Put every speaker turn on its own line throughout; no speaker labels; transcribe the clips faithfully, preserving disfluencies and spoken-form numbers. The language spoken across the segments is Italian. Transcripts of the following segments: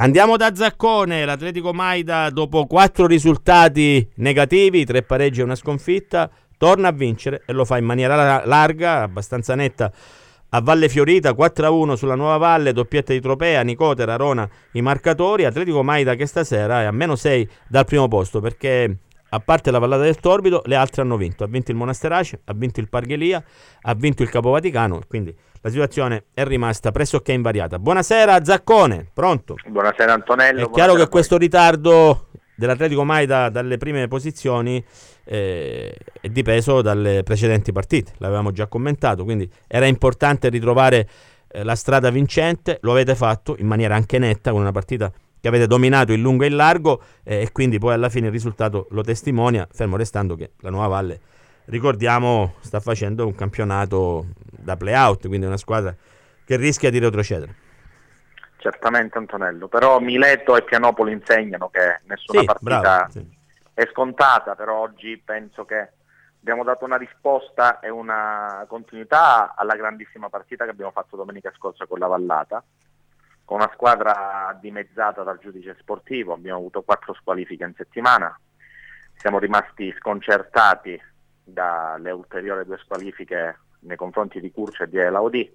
Andiamo da Zaccone. L'Atletico Maida, dopo quattro risultati negativi, tre pareggi e una sconfitta, torna a vincere e lo fa in maniera larga, abbastanza netta, a Valle Fiorita, quattro a uno sulla Nuova Valle, doppietta di Tropea, Nicotera, Arona i marcatori. Atletico Maida che stasera è a meno sei dal primo posto, perché a parte la Vallata del Torbido le altre hanno vinto. Ha vinto il Monasterace, ha vinto il Parghelia, ha vinto il Capo Vaticano, quindi la situazione è rimasta pressoché invariata. Buonasera Zaccone, pronto?
Buonasera Antonello.
È chiaro che questo ritardo dell'Atletico Maida dalle prime posizioni eh, è dipeso dalle precedenti partite, l'avevamo già commentato, quindi era importante ritrovare eh, la strada vincente. Lo avete fatto in maniera anche netta, con una partita che avete dominato in lungo e in largo, eh, e quindi poi alla fine il risultato lo testimonia, fermo restando che la Nuova Valle, ricordiamo, sta facendo un campionato da play-out, quindi una squadra che rischia di retrocedere.
Certamente Antonello, però Mileto e Pianopoli insegnano che nessuna
sì,
partita
bravo, sì.
è scontata, però oggi penso che abbiamo dato una risposta e una continuità alla grandissima partita che abbiamo fatto domenica scorsa con la Vallata, con una squadra dimezzata dal giudice sportivo. Abbiamo avuto quattro squalifiche in settimana, siamo rimasti sconcertati dalle ulteriori due squalifiche nei confronti di Curcio e di Elaudi.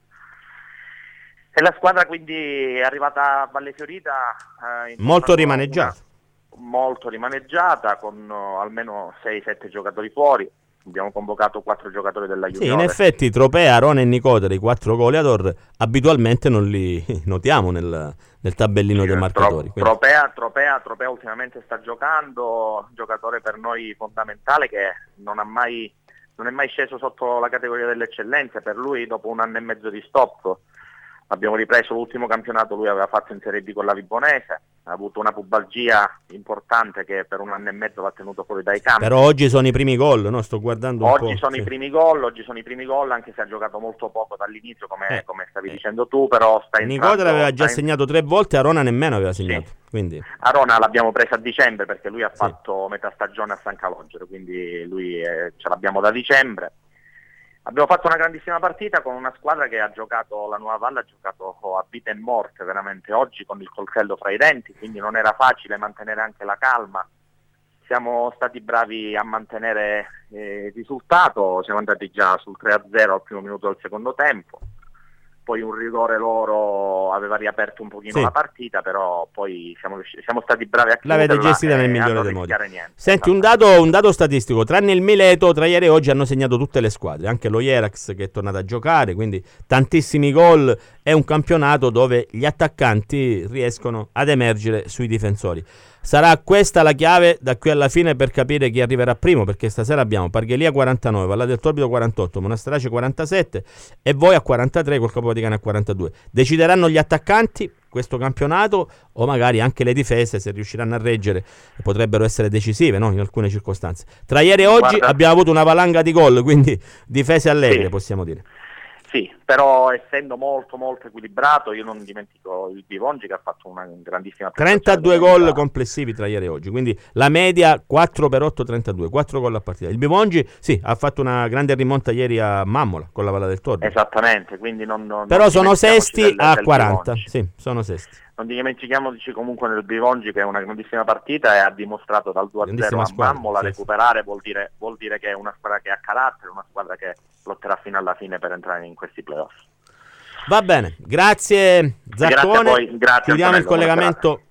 E la squadra quindi è arrivata a Valle Fiorita eh,
molto rimaneggiata.
Una, molto rimaneggiata, con uh, almeno sei sette giocatori fuori. Abbiamo convocato quattro giocatori della Juniore.
Sì, in effetti Tropea, Arona e Nicotera, i quattro goleador, abitualmente non li notiamo nel, nel tabellino sì, dei marcatori.
Tro, Tropea, Tropea, Tropea ultimamente sta giocando, un giocatore per noi fondamentale che non ha mai, non è mai sceso sotto la categoria delle eccellenze. Per lui, dopo un anno e mezzo di stop, abbiamo ripreso l'ultimo campionato, lui aveva fatto in Serie B con la Vibonese, ha avuto una pubalgia importante che per un anno e mezzo l'ha tenuto fuori dai campi.
Però oggi sono i primi gol, no? Sto guardando un
oggi
po'.
Sono
sì.
i primi gol, oggi sono i primi gol, anche se ha giocato molto poco dall'inizio, come,
eh,
come stavi
eh.
dicendo tu, però sta entrando.
Nicotera aveva già
sta
segnato tre volte, Arona nemmeno aveva segnato.
Sì.
Quindi.
Arona l'abbiamo presa a dicembre perché lui ha
sì.
fatto metà stagione a San Calogero, quindi lui eh, ce l'abbiamo da dicembre. Abbiamo fatto una grandissima partita con una squadra che ha giocato, la Nuova Valle ha giocato a vita e morte veramente oggi, con il coltello fra i denti, quindi non era facile mantenere anche la calma. Siamo stati bravi a mantenere eh, il risultato, siamo andati già sul tre a zero al primo minuto del secondo tempo, poi un rigore loro aveva riaperto un pochino sì. la partita, però poi siamo, siamo stati bravi a chiuderla.
L'avete gestita nel migliore dei modi.
Niente.
Senti, un dato, un dato statistico: tranne il Mileto, tra ieri e oggi hanno segnato tutte le squadre, anche lo Ierax che è tornato a giocare, quindi tantissimi gol. È un campionato dove gli attaccanti riescono ad emergere sui difensori. Sarà questa la chiave da qui alla fine per capire chi arriverà primo, perché stasera abbiamo Parghelia quarantanove, Vallata del Torbido quarantotto, Monasterace quarantasette e voi a quarantatré col Capo Vaticano a quarantadue. Decideranno gli attaccanti questo campionato, o magari anche le difese, se riusciranno a reggere, potrebbero essere decisive, no? In alcune circostanze. Tra ieri e oggi Guarda. abbiamo avuto una valanga di gol, quindi difese allegre, sì. possiamo dire.
Sì, però essendo molto molto equilibrato, io non dimentico il Bivongi che ha fatto una grandissima
trentadue gol complessivi tra ieri e oggi, quindi la media quattro per otto, trentadue, quattro gol a partita. Il Bivongi sì, ha fatto una grande rimonta ieri a Mammola con la Vallata del Torbido.
Esattamente, quindi non, non
però
non
sono sesti
del,
a
del
quaranta,
Bivongi.
sì, sono sesti.
Non dimentichiamoci comunque nel Bivongi che è una grandissima partita e ha dimostrato dal due a zero a
squadra,
Mammola
sì,
recuperare, vuol dire, vuol dire che è una squadra che ha carattere, una squadra che lotterà fino alla fine per entrare in questi playoff.
Va bene, grazie Zaccone.
Grazie a voi, grazie
Chiudiamo
Antonello,
il collegamento